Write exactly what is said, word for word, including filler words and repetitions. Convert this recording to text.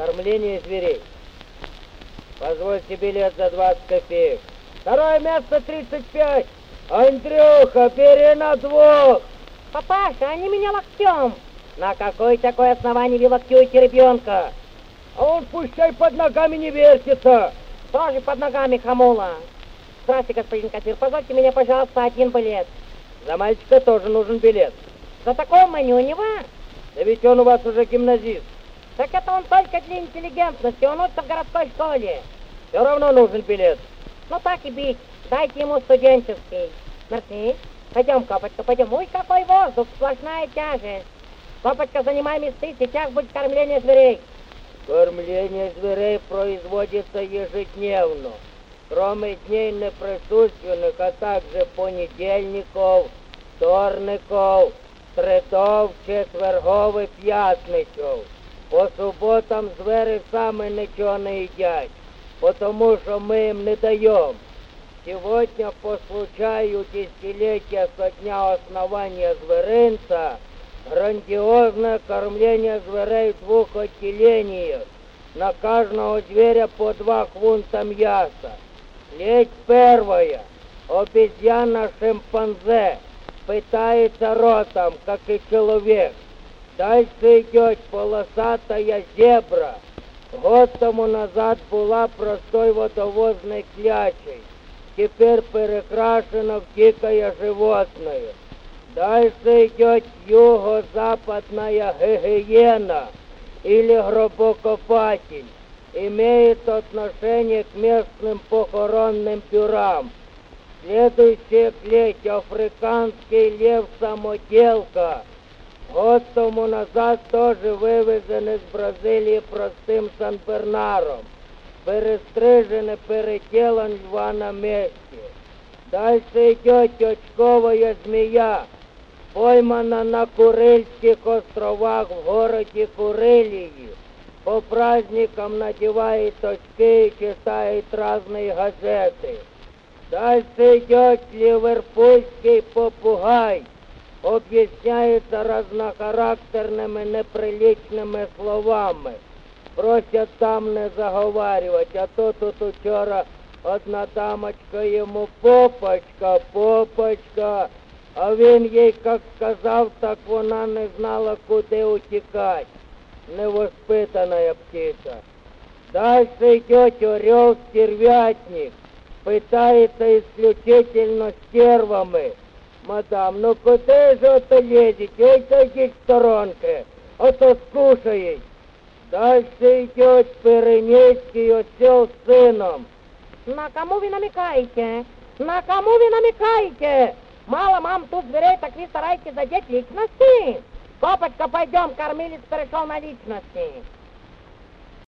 Кормление зверей. Позвольте билет за двадцать копеек. Второе место тридцать пять. Андрюха, бери на двух. Папаша, они меня локтем. На какое такое основание вы локтюете ребенка? А он пущай под ногами не вертится. Тоже под ногами, хамула. Здравствуйте, господин кассир, позвольте мне, пожалуйста, один билет. За мальчика тоже нужен билет. За такого манюнева? Да ведь он у вас уже гимназист. Так это он только для интеллигентности, он учится в городской школе. Все равно нужен билет. Ну так и быть, дайте ему студенческий. Мерси. Пойдем, Копочка, пойдем. Ой, какой воздух, сплошная тяжесть. Копочка, занимай месты, сейчас будет кормление зверей. Кормление зверей производится ежедневно. Кроме дней неприсутственных, а также понедельников, вторников, середов, четвергов і п'ятниців. По суботам звери сами нічого не їдять, потому що ми їм не даємо. Сегодня по случаю десятилетия со дня основания зверинца грандиозное кормление зверей в двух отделениях. На каждого зверя по два фунта мяса. Ледь первая. Обезьяна-шимпанзе пытается ротом, как и человек. Дальше идет полосатая зебра. Год тому назад была простой водовозной клячей. Теперь перекрашена в дикое животное. Дальше идет юго-западная гигиена или гробокопатель. Имеет отношение к местным похоронным пюрам. Следующая клеть — африканский лев-самоделка. Год тому назад тоже вывезен из Бразилии простым Сан-Бернаром. Перестрижен и переделан льва на месте. Дальше идет очковая змея, поймана на Курильских островах в городе Курилии. По праздникам надевает очки и читает разные газеты. Дальше идет ливерпульский попугай, объясняется разнохарактерными неприличными словами. Просят там не заговаривать, а то тут вчора одна дамочка йому попочка, попочка, а він їй як сказав, так вона не знала, куди утікати. Невоспитанная птица. Дальше идет орел-стервятник, пытается исключительно стервами. Мадам, ну куди же это лезете? Ой, сойдите в сторонке, а то скушает. Дальше идет Пиренейский осел с сыном. На кому вы намекаете? На кому вы намекаете? Мало мам тут зверей, так вы стараетесь задеть личности. Копочка, пойдем, кормилец перешел на личности.